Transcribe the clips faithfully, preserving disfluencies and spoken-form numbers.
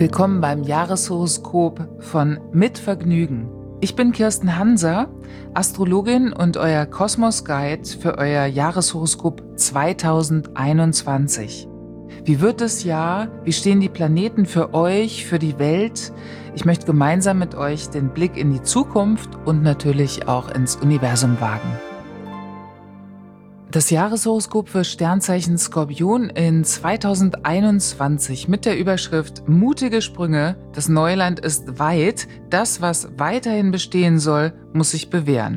Willkommen beim Jahreshoroskop von Mit Vergnügen. Ich bin Kirsten Hanser, Astrologin und euer Kosmos-Guide für euer Jahreshoroskop zweitausendeinundzwanzig. Wie wird das Jahr? Wie stehen die Planeten für euch, für die Welt? Ich möchte gemeinsam mit euch den Blick in die Zukunft und natürlich auch ins Universum wagen. Das Jahreshoroskop für Sternzeichen Skorpion in zweitausendeinundzwanzig mit der Überschrift Mutige Sprünge, das Neuland ist weit, das, was weiterhin bestehen soll, muss sich bewähren.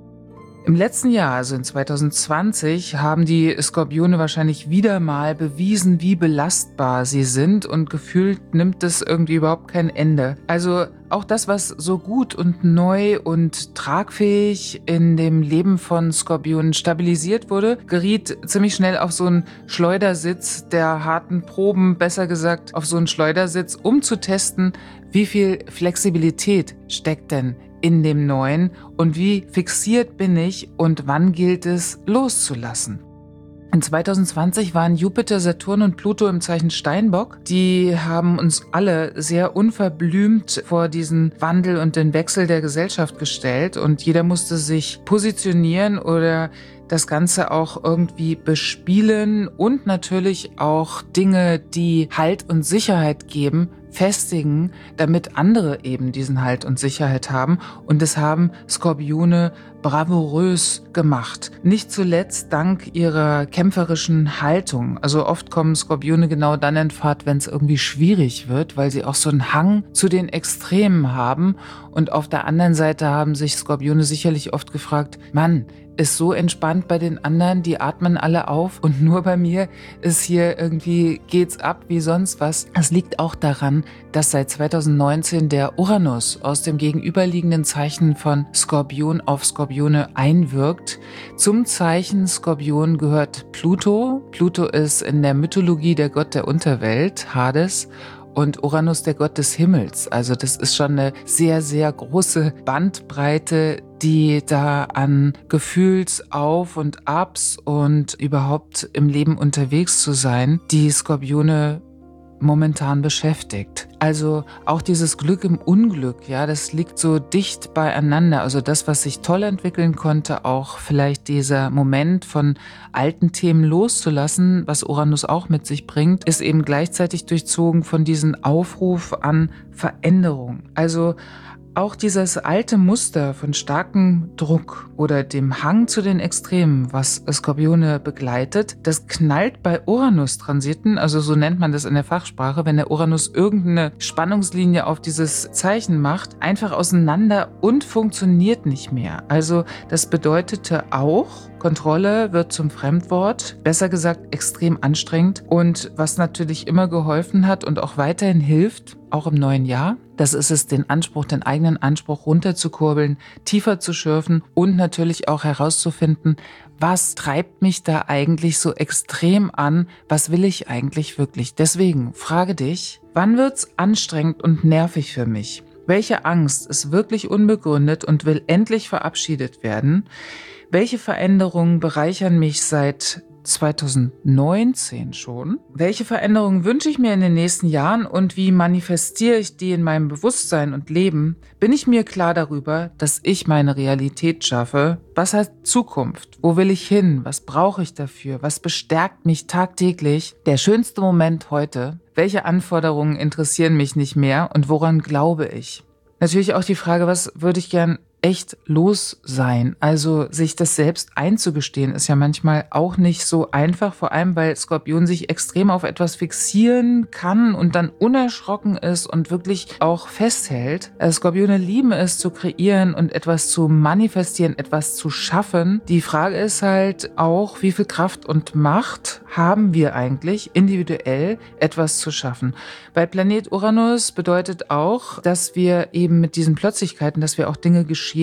Im letzten Jahr, also in zweitausendzwanzig, haben die Skorpione wahrscheinlich wieder mal bewiesen, wie belastbar sie sind, und gefühlt nimmt es irgendwie überhaupt kein Ende. Also auch das, was so gut und neu und tragfähig in dem Leben von Skorpionen stabilisiert wurde, geriet ziemlich schnell auf so einen Schleudersitz der harten Proben, besser gesagt auf so einen Schleudersitz, um zu testen, wie viel Flexibilität steckt denn in dem Neuen und wie fixiert bin ich und wann gilt es loszulassen. In zweitausendzwanzig waren Jupiter, Saturn und Pluto im Zeichen Steinbock. Die haben uns alle sehr unverblümt vor diesen Wandel und den Wechsel der Gesellschaft gestellt, und jeder musste sich positionieren oder das Ganze auch irgendwie bespielen und natürlich auch Dinge, die Halt und Sicherheit geben, festigen, damit andere eben diesen Halt und Sicherheit haben. Und das haben Skorpione bravourös gemacht. Nicht zuletzt dank ihrer kämpferischen Haltung. Also oft kommen Skorpione genau dann in Fahrt, wenn es irgendwie schwierig wird, weil sie auch so einen Hang zu den Extremen haben. Und auf der anderen Seite haben sich Skorpione sicherlich oft gefragt, Mann, ist so entspannt bei den anderen, die atmen alle auf, und nur bei mir ist hier irgendwie, geht's ab wie sonst was. Es liegt auch daran, dass seit zweitausendneunzehn der Uranus aus dem gegenüberliegenden Zeichen von Skorpion auf Skorpione einwirkt. Zum Zeichen Skorpion gehört Pluto. Pluto ist in der Mythologie der Gott der Unterwelt, Hades, und Uranus der Gott des Himmels. Also das ist schon eine sehr, sehr große Bandbreite, die da an Gefühlsauf und Abs und überhaupt im Leben unterwegs zu sein, die Skorpione momentan beschäftigt. Also auch dieses Glück im Unglück, ja, das liegt so dicht beieinander. Also das, was sich toll entwickeln konnte, auch vielleicht dieser Moment von alten Themen loszulassen, was Uranus auch mit sich bringt, ist eben gleichzeitig durchzogen von diesem Aufruf an Veränderung. Also auch dieses alte Muster von starkem Druck oder dem Hang zu den Extremen, was Skorpione begleitet, das knallt bei Uranus-Transiten, also so nennt man das in der Fachsprache, wenn der Uranus irgendeine Spannungslinie auf dieses Zeichen macht, einfach auseinander und funktioniert nicht mehr. Also das bedeutete auch, Kontrolle wird zum Fremdwort, besser gesagt extrem anstrengend, und was natürlich immer geholfen hat und auch weiterhin hilft, auch im neuen Jahr, das ist es, den Anspruch, den eigenen Anspruch runterzukurbeln, tiefer zu schürfen und natürlich auch herauszufinden, was treibt mich da eigentlich so extrem an, was will ich eigentlich wirklich. Deswegen frage dich, wann wird's anstrengend und nervig für mich? Welche Angst ist wirklich unbegründet und will endlich verabschiedet werden? Welche Veränderungen bereichern mich seit zweitausendneunzehn schon? Welche Veränderungen wünsche ich mir in den nächsten Jahren und wie manifestiere ich die in meinem Bewusstsein und Leben? Bin ich mir klar darüber, dass ich meine Realität schaffe? Was heißt Zukunft? Wo will ich hin? Was brauche ich dafür? Was bestärkt mich tagtäglich? Der schönste Moment heute? Welche Anforderungen interessieren mich nicht mehr und woran glaube ich? Natürlich auch die Frage, was würde ich gern echt los sein? Also sich das selbst einzugestehen, ist ja manchmal auch nicht so einfach, vor allem weil Skorpion sich extrem auf etwas fixieren kann und dann unerschrocken ist und wirklich auch festhält. Also Skorpione lieben es zu kreieren und etwas zu manifestieren, etwas zu schaffen. Die Frage ist halt auch, wie viel Kraft und Macht haben wir eigentlich, individuell etwas zu schaffen? Weil Planet Uranus bedeutet auch, dass wir eben mit diesen Plötzlichkeiten, dass wir auch Dinge geschehen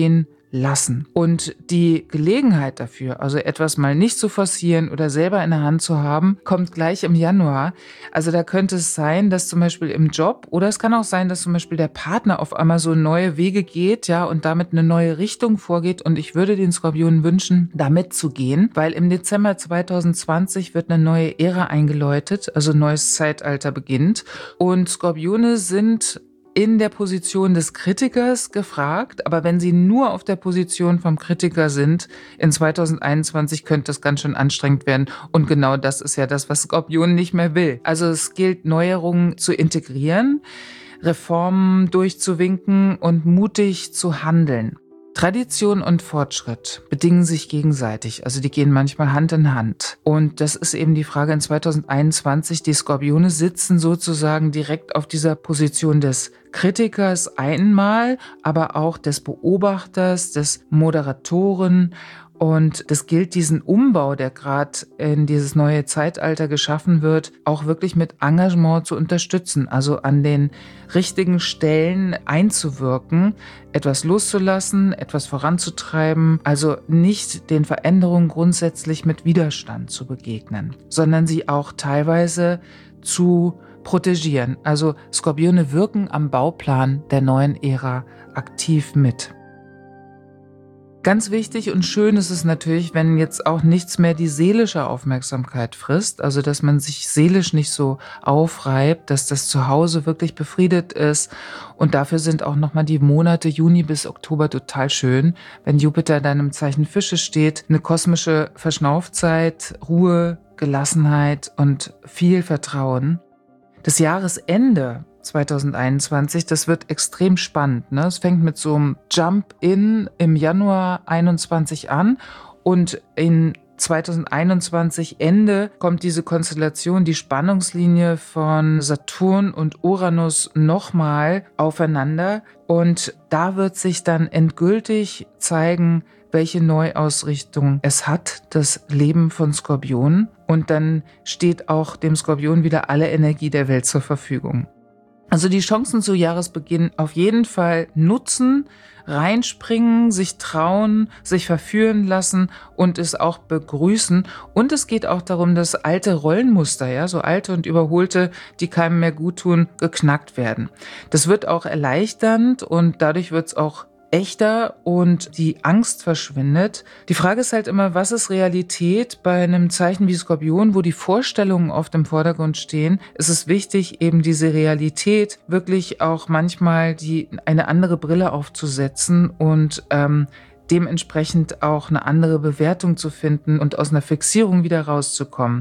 lassen. Und die Gelegenheit dafür, also etwas mal nicht zu forcieren oder selber in der Hand zu haben, kommt gleich im Januar. Also da könnte es sein, dass zum Beispiel im Job oder es kann auch sein, dass zum Beispiel der Partner auf einmal so neue Wege geht, ja, und damit eine neue Richtung vorgeht. Und ich würde den Skorpionen wünschen, da mitzugehen, weil im Dezember zwanzig zwanzig wird eine neue Ära eingeläutet, also ein neues Zeitalter beginnt. Und Skorpione sind in der Position des Kritikers gefragt, aber wenn sie nur auf der Position vom Kritiker sind, in zwanzig einundzwanzig könnte das ganz schön anstrengend werden und genau das ist ja das, was Skorpion nicht mehr will. Also es gilt, Neuerungen zu integrieren, Reformen durchzuwinken und mutig zu handeln. Tradition und Fortschritt bedingen sich gegenseitig, also die gehen manchmal Hand in Hand. Und das ist eben die Frage in zwanzig einundzwanzig. Die Skorpione sitzen sozusagen direkt auf dieser Position des Kritikers einmal, aber auch des Beobachters, des Moderatoren. Und das gilt, diesen Umbau, der gerade in dieses neue Zeitalter geschaffen wird, auch wirklich mit Engagement zu unterstützen, also an den richtigen Stellen einzuwirken, etwas loszulassen, etwas voranzutreiben, also nicht den Veränderungen grundsätzlich mit Widerstand zu begegnen, sondern sie auch teilweise zu protegieren. Also Skorpione wirken am Bauplan der neuen Ära aktiv mit. Ganz wichtig und schön ist es natürlich, wenn jetzt auch nichts mehr die seelische Aufmerksamkeit frisst, also dass man sich seelisch nicht so aufreibt, dass das Zuhause wirklich befriedet ist. Und dafür sind auch nochmal die Monate Juni bis Oktober total schön, wenn Jupiter dann im Zeichen Fische steht, eine kosmische Verschnaufzeit, Ruhe, Gelassenheit und viel Vertrauen. Das Jahresende zwanzig einundzwanzig, das wird extrem spannend. Ne? Es fängt mit so einem Jump-In im Januar einundzwanzig an und in zwanzig einundzwanzig Ende kommt diese Konstellation, die Spannungslinie von Saturn und Uranus nochmal aufeinander und da wird sich dann endgültig zeigen, welche Neuausrichtung es hat, das Leben von Skorpion. Und dann steht auch dem Skorpion wieder alle Energie der Welt zur Verfügung. Also die Chancen zu Jahresbeginn auf jeden Fall nutzen, reinspringen, sich trauen, sich verführen lassen und es auch begrüßen. Und es geht auch darum, dass alte Rollenmuster, ja, so alte und überholte, die keinem mehr gut tun, geknackt werden. Das wird auch erleichternd und dadurch wird es auch echter und die Angst verschwindet. Die Frage ist halt immer, was ist Realität? Bei einem Zeichen wie Skorpion, wo die Vorstellungen oft im Vordergrund stehen, ist es wichtig, eben diese Realität wirklich auch manchmal die eine andere Brille aufzusetzen und ähm, dementsprechend auch eine andere Bewertung zu finden und aus einer Fixierung wieder rauszukommen.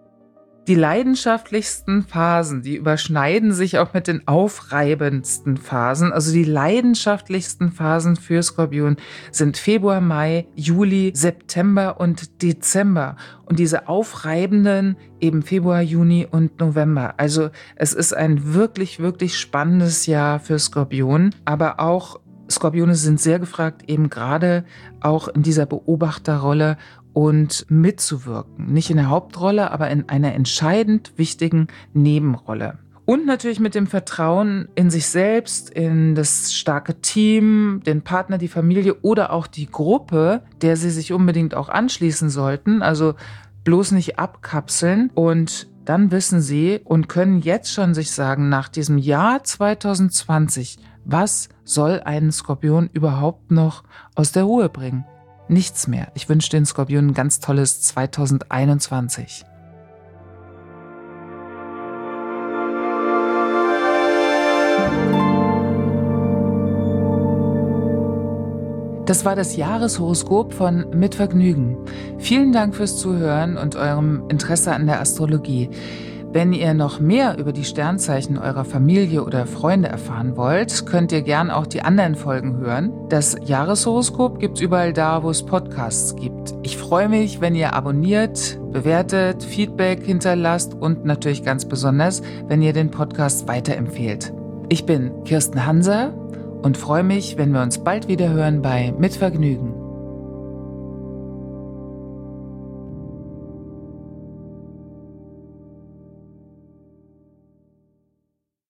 Die leidenschaftlichsten Phasen, die überschneiden sich auch mit den aufreibendsten Phasen. Also die leidenschaftlichsten Phasen für Skorpion sind Februar, Mai, Juli, September und Dezember. Und diese aufreibenden eben Februar, Juni und November. Also es ist ein wirklich, wirklich spannendes Jahr für Skorpion. Aber auch Skorpione sind sehr gefragt, eben gerade auch in dieser Beobachterrolle und mitzuwirken. Nicht in der Hauptrolle, aber in einer entscheidend wichtigen Nebenrolle. Und natürlich mit dem Vertrauen in sich selbst, in das starke Team, den Partner, die Familie oder auch die Gruppe, der sie sich unbedingt auch anschließen sollten. Also bloß nicht abkapseln. Und dann wissen sie und können jetzt schon sich sagen, nach diesem Jahr zwanzig zwanzig, was soll einen Skorpion überhaupt noch aus der Ruhe bringen? Nichts mehr. Ich wünsche den Skorpionen ein ganz tolles zwanzig einundzwanzig. Das war das Jahreshoroskop von Mit Vergnügen. Vielen Dank fürs Zuhören und eurem Interesse an der Astrologie. Wenn ihr noch mehr über die Sternzeichen eurer Familie oder Freunde erfahren wollt, könnt ihr gern auch die anderen Folgen hören. Das Jahreshoroskop gibt's überall da, wo es Podcasts gibt. Ich freue mich, wenn ihr abonniert, bewertet, Feedback hinterlasst und natürlich ganz besonders, wenn ihr den Podcast weiterempfehlt. Ich bin Kirsten Hanser und freue mich, wenn wir uns bald wieder hören bei Mit Vergnügen.